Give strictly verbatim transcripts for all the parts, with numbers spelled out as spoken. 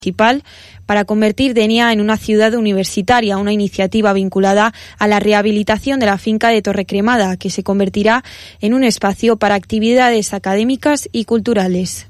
municipal para convertir Denia en una ciudad universitaria, una iniciativa vinculada a la rehabilitación de la finca de Torrecremada, que se convertirá en un espacio para actividades académicas y culturales.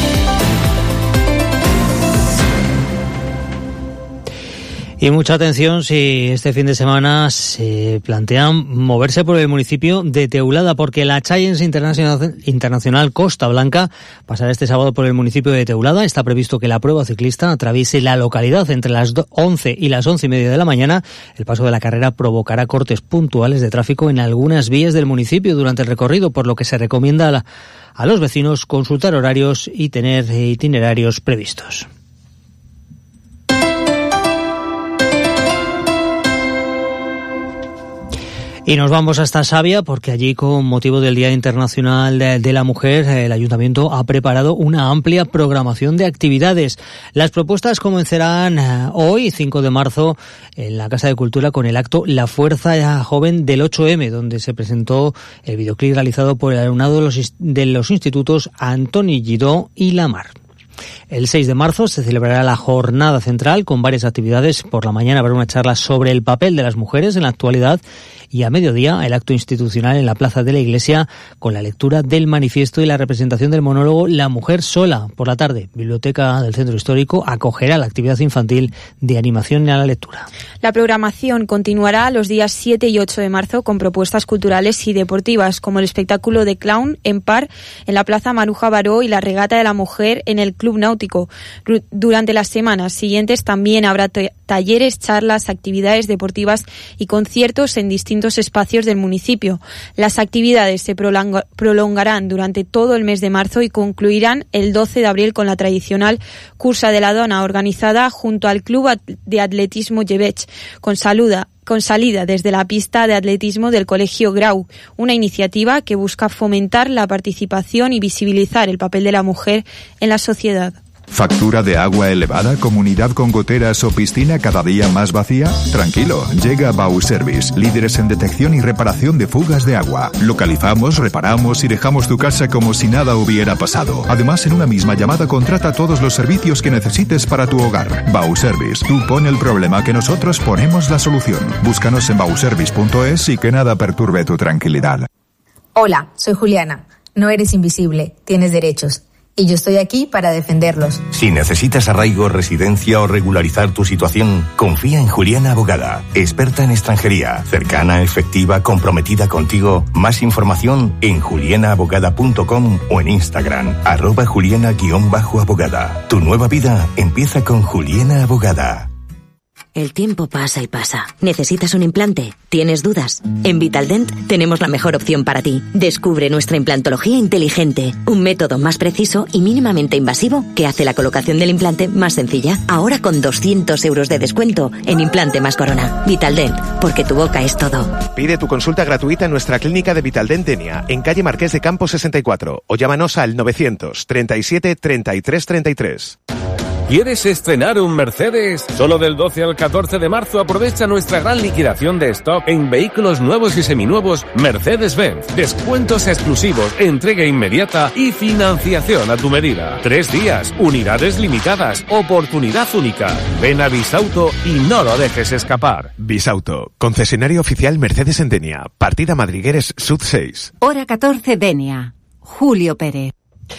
Y mucha atención si este fin de semana se plantean moverse por el municipio de Teulada, porque la Challenge Internacional, Internacional Costa Blanca pasará este sábado por el municipio de Teulada. Está previsto que la prueba ciclista atraviese la localidad entre las once y las once y media de la mañana. El paso de la carrera provocará cortes puntuales de tráfico en algunas vías del municipio durante el recorrido, por lo que se recomienda a, la, a los vecinos consultar horarios y tener itinerarios previstos. Y nos vamos hasta Savia, porque allí, con motivo del Día Internacional de, de la Mujer, el Ayuntamiento ha preparado una amplia programación de actividades. Las propuestas comenzarán hoy, cinco de marzo, en la Casa de Cultura con el acto La Fuerza Joven del ocho eme, donde se presentó el videoclip realizado por el alumnado de los, de los institutos Antoni Giró y Lamar. El seis de marzo se celebrará la jornada central con varias actividades. Por la mañana habrá una charla sobre el papel de las mujeres en la actualidad, y a mediodía el acto institucional en la Plaza de la Iglesia con la lectura del manifiesto y la representación del monólogo La Mujer Sola. Por la tarde, Biblioteca del Centro Histórico acogerá la actividad infantil de animación a la lectura. La programación continuará los días siete y ocho de marzo con propuestas culturales y deportivas, como el espectáculo de clown en par en la Plaza Maruja Baró y la regata de la mujer en el Club Náutico. Durante las semanas siguientes también habrá t- talleres, charlas, actividades deportivas y conciertos en distintos espacios del municipio. Las actividades se prolong- prolongarán durante todo el mes de marzo y concluirán el doce de abril con la tradicional Cursa de la Dona, organizada junto al Club de Atletismo Llevech, con saluda con salida desde la pista de atletismo del Colegio Grau, una iniciativa que busca fomentar la participación y visibilizar el papel de la mujer en la sociedad. ¿Factura de agua elevada, comunidad con goteras o piscina cada día más vacía? Tranquilo, llega Bauservice, líderes en detección y reparación de fugas de agua. Localizamos, reparamos y dejamos tu casa como si nada hubiera pasado. Además, en una misma llamada contrata todos los servicios que necesites para tu hogar. Bauservice, tú pon el problema que nosotros ponemos la solución. Búscanos en bauservice punto es y que nada perturbe tu tranquilidad. Hola, soy Juliana. No eres invisible, tienes derechos. Y yo estoy aquí para defenderlos. Si necesitas arraigo, residencia o regularizar tu situación, confía en Juliana Abogada, experta en extranjería, cercana, efectiva, comprometida contigo. Más información en juliana abogada punto com o en Instagram, arroba juliana-abogada. Tu nueva vida empieza con Juliana Abogada. El tiempo pasa y pasa. ¿Necesitas un implante? ¿Tienes dudas? En Vitaldent tenemos la mejor opción para ti. Descubre nuestra implantología inteligente, un método más preciso y mínimamente invasivo que hace la colocación del implante más sencilla. Ahora con doscientos euros de descuento en Implante más Corona. Vitaldent, porque tu boca es todo. Pide tu consulta gratuita en nuestra clínica de Vitaldent Denia, en calle Marqués de Campos sesenta y cuatro, o llámanos al novecientos treinta y siete treinta y tres treinta y tres. ¿Quieres estrenar un Mercedes? Solo del doce al catorce de marzo aprovecha nuestra gran liquidación de stock en vehículos nuevos y seminuevos Mercedes-Benz. Descuentos exclusivos, entrega inmediata y financiación a tu medida. Tres días, unidades limitadas, oportunidad única. Ven a Bisauto y no lo dejes escapar. Bisauto, concesionario oficial Mercedes en Denia, partida Madrigueres Sud seis. Hora catorce, Denia. Julio Pérez.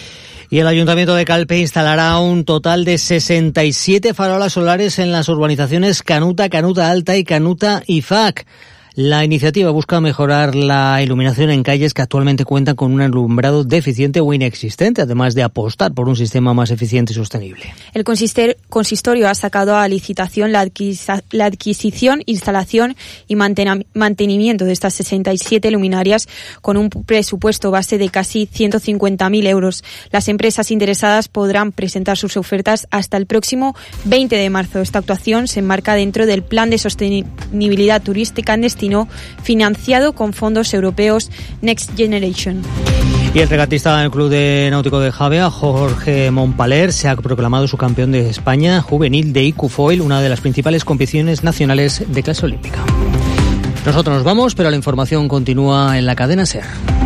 Y el Ayuntamiento de Calpe instalará un total de sesenta y siete farolas solares en las urbanizaciones Canuta, Canuta Alta y Canuta Ifac. La iniciativa busca mejorar la iluminación en calles que actualmente cuentan con un alumbrado deficiente o inexistente, además de apostar por un sistema más eficiente y sostenible. El consistorio ha sacado a licitación la, adquis- la adquisición, instalación y mantena- mantenimiento de estas sesenta y siete luminarias con un presupuesto base de casi ciento cincuenta mil euros. Las empresas interesadas podrán presentar sus ofertas hasta el próximo veinte de marzo. Esta actuación se enmarca dentro del Plan de Sostenibilidad Turística en Destino, financiado con fondos europeos Next Generation. Y el regatista del Club de Náutico de Javea, Jorge Montpaler, se ha proclamado su campeón de España juvenil de I Q Foil, una de las principales competiciones nacionales de clase olímpica. Nosotros nos vamos, pero la información continúa en la cadena SER.